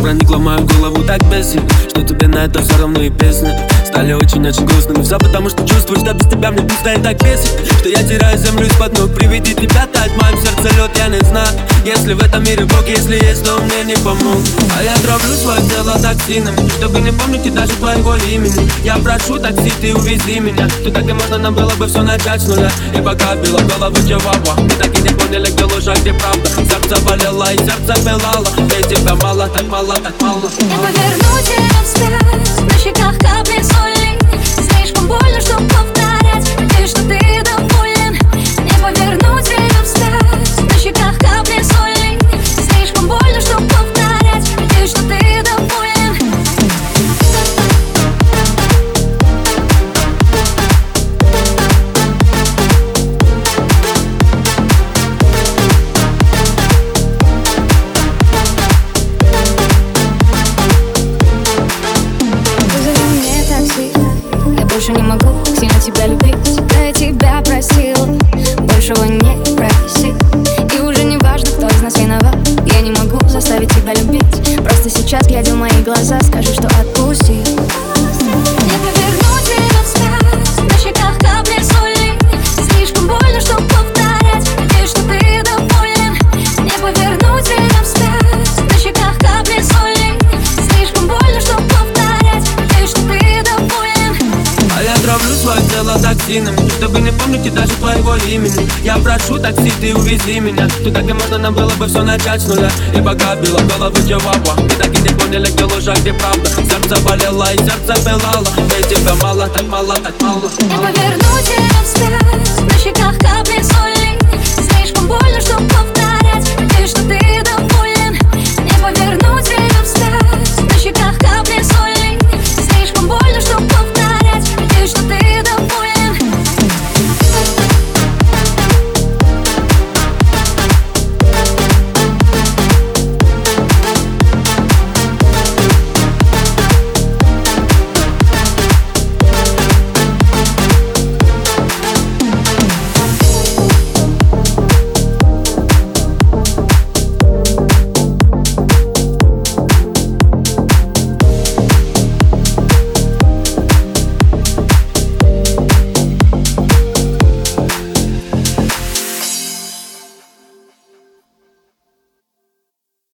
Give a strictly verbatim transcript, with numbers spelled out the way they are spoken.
проникла в мою голову так бесит, что тебе на это все равно и песня. Стали очень-очень грустными все, потому что чувствую, что без тебя мне пусто и так бесит, что я теряю землю из-под ног. Приведи тебя, тать, в моем сердце лед, я не знаю. Если в этом мире Бог, если есть, то он мне не помог. А я травлю свое тело токсинами, чтобы не помнить и даже твоего имени. Я прошу такси, ты увези меня туда, где можно нам было бы все начать с нуля. И пока била голову чевапа, мы так и не поняли, где ложь, а где правда. Сердце болело и сердце пылало, ведь тебя мало, так мало, так мало. Я поверну тебя вспять, на щеках капли соли. Слишком больно, чтоб повторять, надеюсь, что ты доволен. Не поверну тебя вспять, на щеках капли соли. Слишком больно, чтоб повторять, надеюсь, что ты доволен. Больше не могу сильно тебя любить, да я тебя простил, большего не проси. И уже не важно, кто из нас виноват, я не могу заставить тебя любить. Просто сейчас, глядя в мои глаза, скажи, что отпусти. Я поверну тебя вспять, на щеках капли соли. Слишком больно, чтоб повторять, надеюсь, что ты доволен. Не поверну тебя вспять, на щеках капли соли. Слишком больно, чтоб повторять, надеюсь, что ты доволен. А я травлю свое тело токсинами, чтобы не помнить и даже твоего имени. Я прошу такси, ты увези меня туда, где можно нам было бы все начать с нуля. И пока била голову чевапа, мы так и не поняли, где ложь, а где правда. Сердце болело и сердце пылало, ведь тебя мало, так мало, так мало. Я поверну тебя вспять, на щеках капли соли.